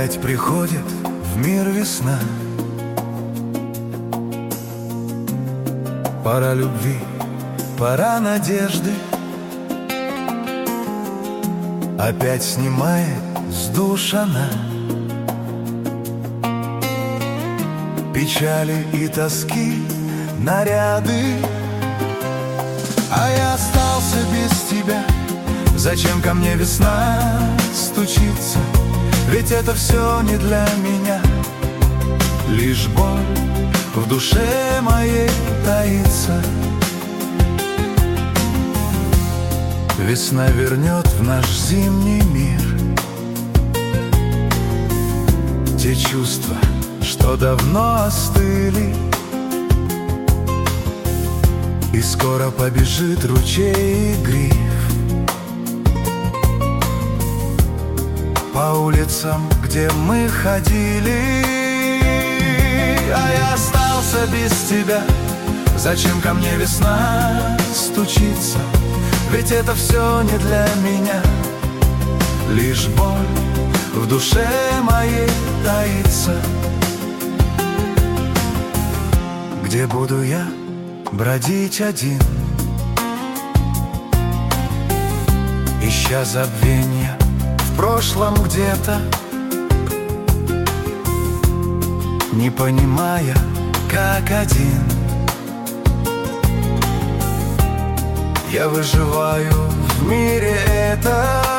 Опять приходит в мир весна, пора любви, пора надежды. Опять снимает с душ она печали и тоски наряды. А я остался без тебя. Зачем ко мне весна стучится? Ведь это все не для меня. Лишь боль в душе моей таится. Весна вернет в наш зимний мир те чувства, что давно остыли. И скоро побежит ручей и гриф по улицам, где мы ходили. А я остался без тебя. Зачем ко мне весна стучится? Ведь это все не для меня. Лишь боль в душе моей таится. Где буду я бродить один, ища забвенья в прошлом где-то, не понимая, как один я выживаю в мире этом.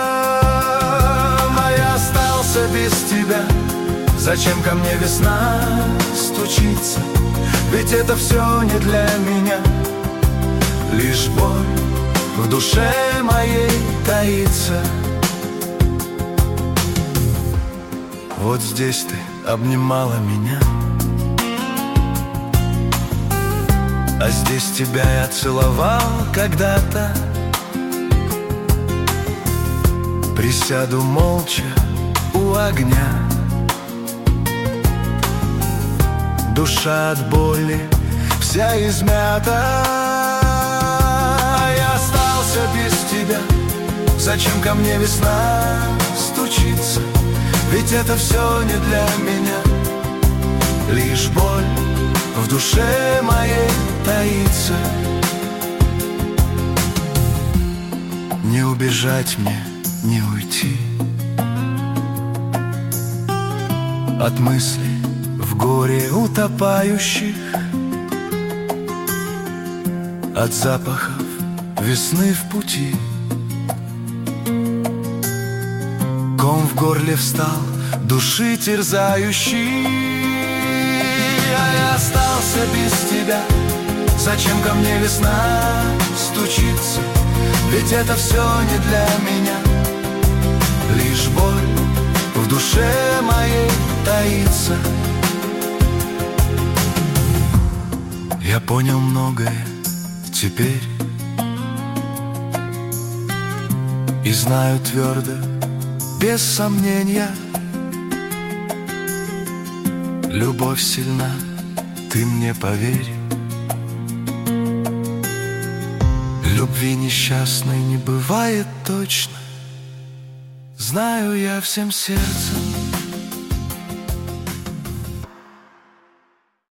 А я остался без тебя. Зачем ко мне весна стучится? Ведь это все не для меня. Лишь боль в душе моей таится. Вот здесь ты обнимала меня, а здесь тебя я целовал когда-то. Присяду молча у огня, душа от боли вся измята. А я остался без тебя. Зачем ко мне весна стучится? Ведь это все не для меня. Лишь боль в душе моей таится. Не убежать мне, не уйти от мыслей в горе утопающих, от запахов весны в пути. Ком в горле встал, души терзающий. А я остался без тебя. Зачем ко мне весна стучится? Ведь это все не для меня. Лишь боль в душе моей таится. Я понял многое теперь и знаю твердо, без сомнения: любовь сильна, ты мне поверь. Любви несчастной не бывает точно, знаю я всем сердцем.